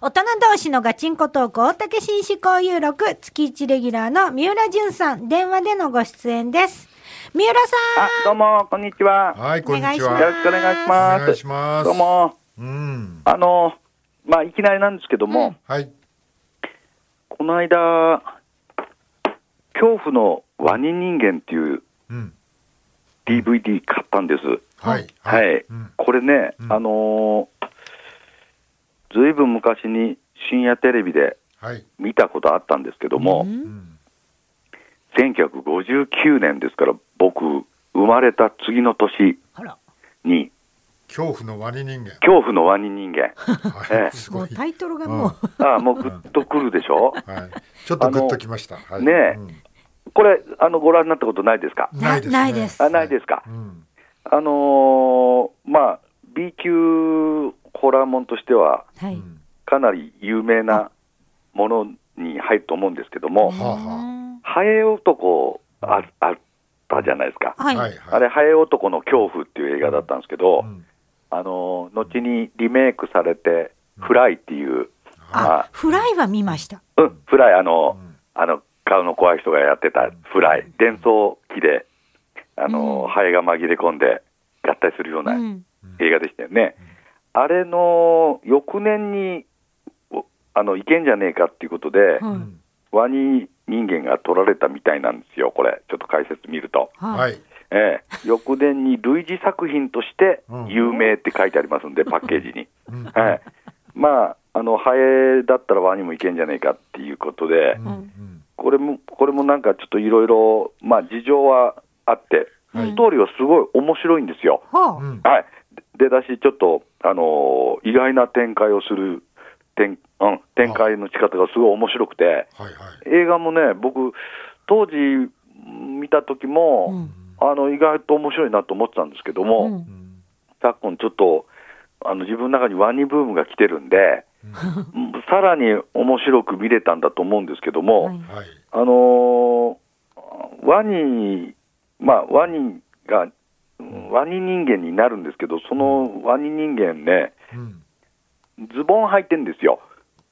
大人同士のガチンコトーク大竹紳士交友録月1レギュラーの三浦淳さん、電話でのご出演です。三浦さん。 どうもこんにちは。 はい、こんにちは。 よろしくお願いします。 お願いします。 どうも。いきなりなんですけども、 はい。 この間恐怖のワニ人間っていう DVD 買ったんです。 はい。 はい。これね、ずいぶん昔に深夜テレビで見たことあったんですけども、1959年ですから、僕生まれた次の年に恐怖のワニ人間。 恐怖のワニ人間。 もうタイトルがもうもうグッとくるでしょ。 ちょっとグッときました。 ねえ、これご覧になったことないですか？ ないです。ないです。 ないですか。B 級ホラーもんとしてはかなり有名なものに入ると思うんですけども、ハエ男あったじゃないですか。あれハエ男の恐怖っていう映画だったんですけど、後にリメイクされてフライっていう、 フライは見ました。 フライ顔の怖い人がやってたフライ、電装機でハエが紛れ込んで合体するような映画でしたよね。あれの翌年にいけんじゃねえかっていうことで、ワニ人間が撮られたみたいなんですよ。これちょっと解説見ると、翌年に類似作品として有名って書いてありますんで、パッケージに。ハエだったらワニもいけんじゃねえかっていうことで、これもなんかちょっといろいろ事情はあって、ストーリーはすごい面白いんですよ。出だしちょっと意外な展開をする展開の仕方がすごい面白くて、映画もね、僕当時見た時も、意外と面白いなと思ってたんですけども、昨今ちょっと自分の中にワニブームが来てるんで、さらに面白く見れたんだと思うんですけども、ワニがワニ人間になるんですけど、そのワニ人間ね、ズボン履いてんですよ。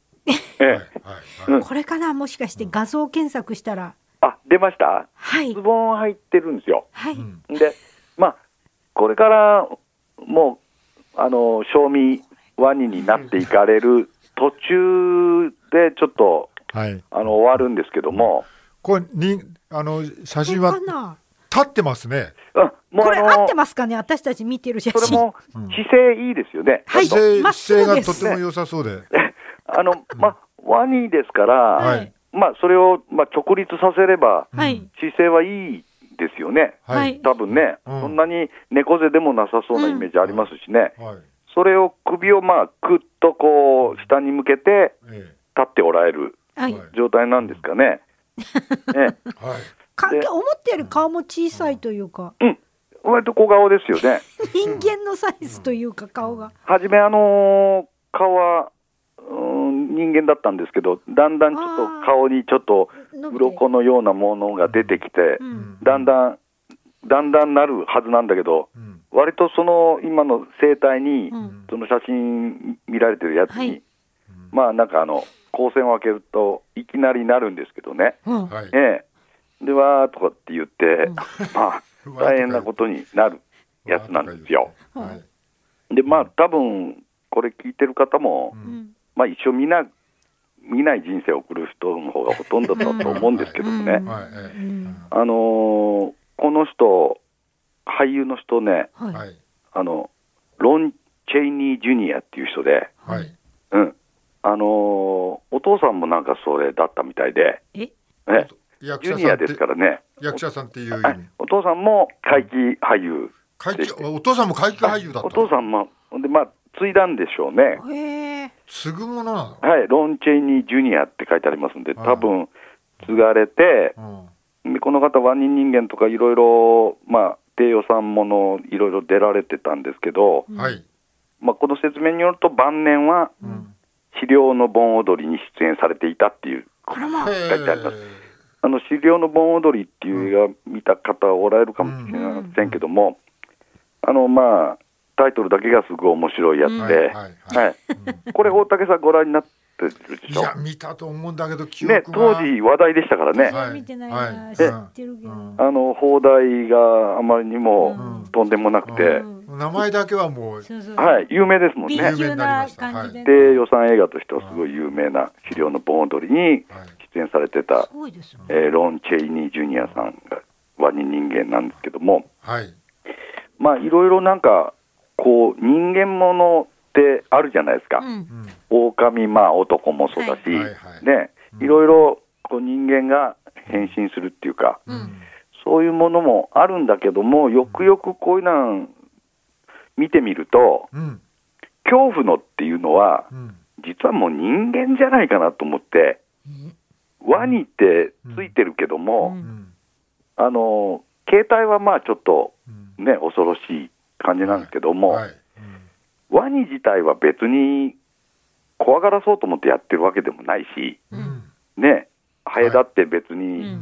これかな、もしかして画像検索したら。 出ました。ズボン履いてるんですよ。で、これからもう賞味ワニになっていかれる途中でちょっと終わるんですけども、 これ写真は立ってますね。 これ合ってますかね、私たち見てる写真。 それも姿勢いいですよね。 姿勢がとても良さそうで、 ワニですから、それを直立させれば姿勢はいいですよね。多分ね、そんなに猫背でもなさそうなイメージありますしね。それを首をぐっとこう下に向けて立っておられる状態なんですかね。 思ってる顔も小さいというか、 割と小顔ですよね。 人間のサイズというか、顔がはじめ顔は人間だったんですけど、だんだんちょっと顔にちょっと鱗のようなものが出てきて、だんだんなるはずなんだけど、割とその今の生態に、その写真見られてるやつに、なんか光線を開けるといきなりなるんですけどね。でわーとかって言って大変なことになるやつなんですよ。で多分これ聞いてる方も、一生見ない人生を送る人の方がほとんどだと思うんですけどもね、この人俳優の人ね、ロン・チェイニー・ジュニアっていう人で、お父さんもなんかそれだったみたいで、ジュニアですからね。 役者さんっていう意味。 お父さんも怪奇俳優でして、 お父さんも怪奇俳優だった。 お父さんもで継いだんでしょうね。 継ぐものなの。 ロン・チェイニー・ジュニアって書いてありますんで、多分継がれて、この方ワニ人間とかいろいろ低予算ものいろいろ出られてたんですけど、この説明によると晩年は資料の盆踊りに出演されていたっていう書いてあります。資料の盆踊りっていう映画見た方はおられるかもしれませんけども、 タイトルだけがすごい面白いやつで、これ大竹さんご覧になってるでしょ。 いや見たと思うんだけど記憶が、 ね、当時話題でしたからね。 見てないな、知ってるけど、 放題があまりにもとんでもなくて、 名前だけはもう有名ですもんね。 B 級な感じで、 で予算映画としてはすごい有名な資料の盆踊りに出演されてた、ロン・チェイニー・ジュニアさんがワニ人間なんですけども、まあいろいろなんかこう人間ものってあるじゃないですか。狼、まあ男もそうだし、ね、いろいろこう人間が変身するっていうか、そういうものもあるんだけども、よくよくこういうの見てみると、恐怖のっていうのは、実はもう人間じゃないかなと思って、ワニってついてるけども、形態はまあちょっとね、恐ろしい感じなんですけども、ワニ自体は別に怖がらそうと思ってやってるわけでもないし、ね、ハエだって別に、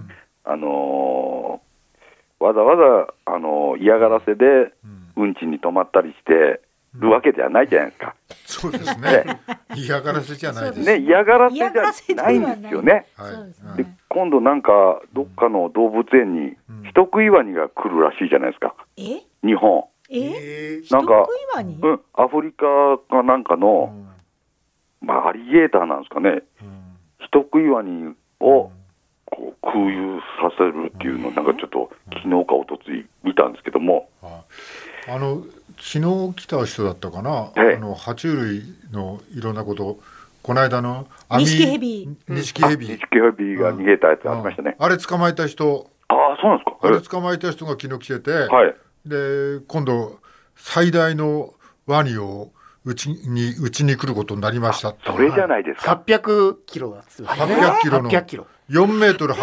わざわざ嫌がらせでうんちに止まったりしてるわけではないじゃないですか。 そうですね。嫌がらせじゃないですね。嫌がらせじゃないんですよね。で今度なんかどっかの動物園に人食いワニが来るらしいじゃないですか。日本。なんか、アフリカかなんかの、まあアリゲーターなんですかね。人食いワニをこう空輸させるっていうのをなんかちょっと昨日かおとつい見たんですけども、 昨日来た人だったかな、爬虫類のいろんなことこの間のニシキヘビが逃げたやつありましたね。 あれ捕まえた人、 そうなんですか。 あれ捕まえた人が昨日来てて、で今度最大のワニをうちに来ることになりましたって。 それじゃないですか。 800キロだっつって 800キロの4メートル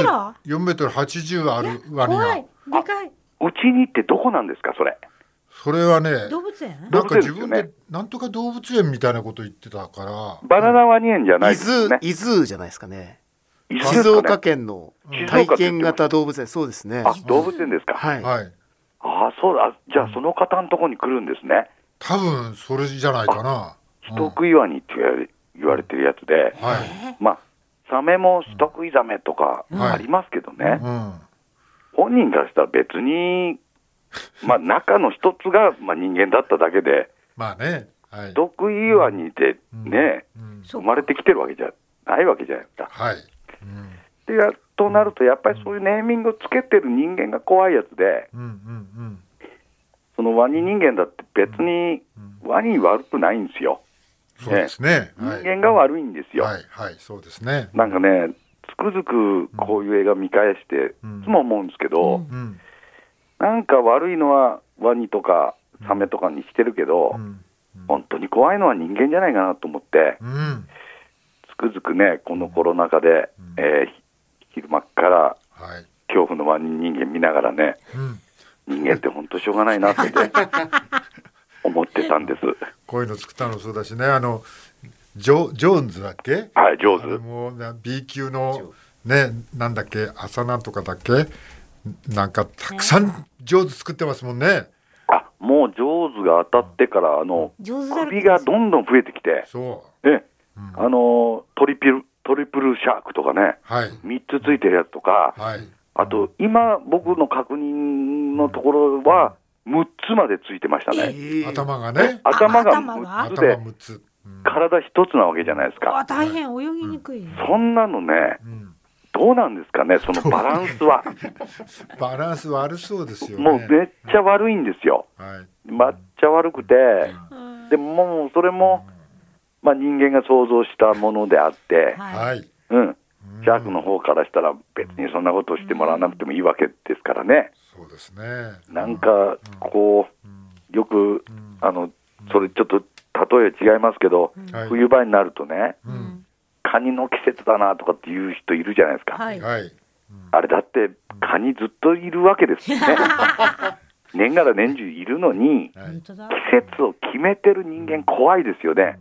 80あるワニが。 でかい。 うちにってどこなんですかそれ。 それはね、 動物園？ なんか自分でなんとか動物園みたいなこと言ってたから。 バナナワニ園じゃないですね。 伊豆じゃないですかね。静岡県の体験型動物園、そうですね。 動物園ですか。 はい。 そうだ。じゃあその方のところに来るんですね。 多分それじゃないかな。 人食いワニって言われてるやつで、まあサメも人食いザメとかありますけどね。本人からしたら別に。まあ中の一つがまあ人間だっただけで、 まあね、 人食いワニでね、生まれてきてるわけじゃないわけじゃないですか。となるとやっぱりそういうネーミングをつけてる人間が怖いやつで、そのワニ人間だって別にワニ悪くないんですよ。 そうですね。 人間が悪いんですよ。 そうですね。 なんかね、つくづくこういう映画見返していつも思うんですけど。なんか悪いのはワニとかサメとかにしてるけど、本当に怖いのは人間じゃないかなと思って、つくづくね、このコロナ禍で、昼間から恐怖のワニ人間見ながらね、人間って本当しょうがないなって思ってたんです。 こういうの作ったのそうだしね、ジョーンズだっけ？ ジョーズ。 もう B 級のね、なんだっけ、朝なんとかだっけ？なんかたくさん上手作ってますもんね。 もう上手が当たってから首がどんどん増えてきて、トリプルシャークとかね、3つついてるやつとか、あと今僕の確認のところは6つまでついてましたね。 頭がね、 頭が6つで体1つなわけじゃないですか。 大変泳ぎにくい。 そんなのね、どうなんですかね、そのバランスは。 バランス悪そうですよね。 もうめっちゃ悪いんですよ。めっちゃ悪くて、でももうそれも、まあ、人間が想像したものであって、シャークの方からしたら別にそんなことをしてもらわなくてもいいわけですからね。 そうですね。 なんかこうよくそれちょっと例え違いますけど、冬場になるとね、カニの季節だなとかっていう人いるじゃないですか。あれだってカニずっといるわけですよね。年がら年中いるのに、季節を決めてる人間怖いですよね。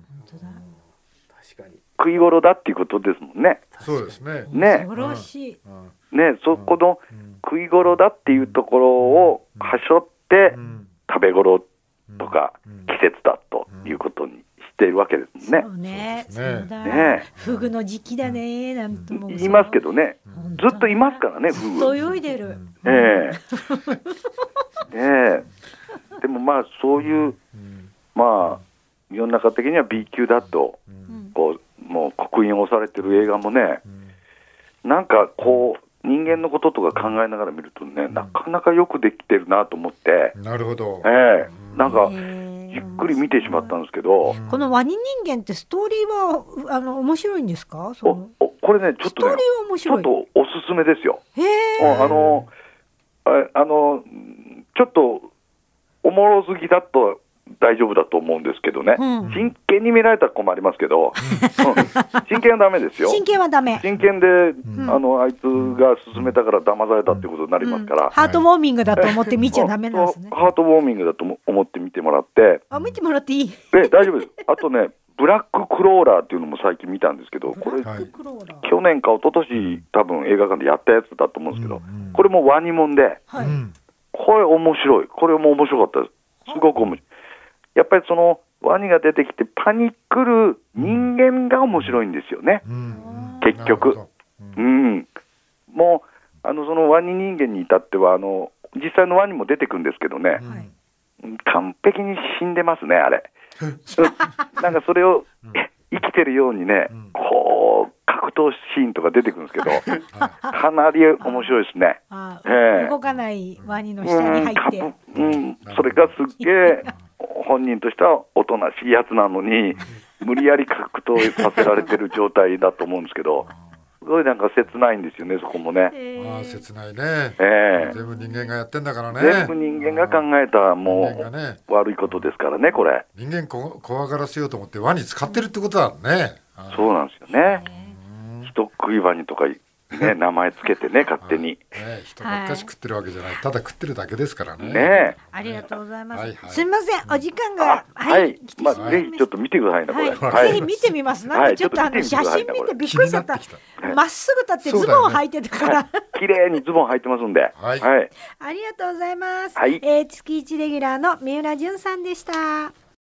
食い頃だっていうことですもんね。 そうですね。 恐ろしい。 そこの食い頃だっていうところをはしょって食べ頃とか季節だということにしているわけですね。 そうね。そうだ。フグの時期だねなんても言いますけどね。ずっといますからね、フグ。 ずっと泳いでる。 でもまあそういうまあ世の中的には B 級だとこうもう刻印をされてる映画もね、なんかこう人間のこととか考えながら見るとね、なかなかよくできてるなと思って。 なるほど。 なんかじっくり見てしまったんですけど、 このワニ人間ってストーリーは面白いんですか？ これねちょっとねちょっとおすすめですよ。ちょっとおもろすぎだと大丈夫だと思うんですけどね、真剣に見られたら困りますけど、真剣はダメですよ。 真剣はダメ。 真剣で、あいつが勧めたから騙されたってことになりますから、 ハートウォーミングだと思って見ちゃダメなんですね。 ハートウォーミングだと思って見てもらって。 見てもらっていい？ 大丈夫です。あとねブラッククローラーっていうのも最近見たんですけど、これ去年か一昨年多分映画館でやったやつだと思うんですけど、これもワニもんで、これ面白い。これも面白かったです。すごく面白い。やっぱりそのワニが出てきてパニックる人間が面白いんですよね、結局。もうそのワニ人間に至っては実際のワニも出てくるんですけどね、完璧に死んでますねあれ。なんかそれを生きてるようにね、こう格闘シーンとか出てくるんですけど、かなり面白いですね。 動かないワニの下に入って、 それがすっげえ本人としてはおとなしいやつなのに無理やり格闘させられてる状態だと思うんですけど、すごいなんか切ないんですよね、そこもね。 切ないね。全部人間がやってんだからね。 全部人間が考えたもう悪いことですからね、これ。 人間怖がらせようと思ってワニ使ってるってことだね。 そうなんですよね。人食いワニとかね、名前つけてね、勝手に。 人ばっかし食ってるわけじゃない、ただ食ってるだけですからね。 ありがとうございます。すみません、お時間がぜひちょっと見てくださいな、これ。ぜひ見てみます。なんかちょっと写真見てびっくりしちゃった。まっすぐ立ってズボン履いてたから。 綺麗にズボン履いてますんで。 ありがとうございます。月1レギュラーの三浦淳さんでした。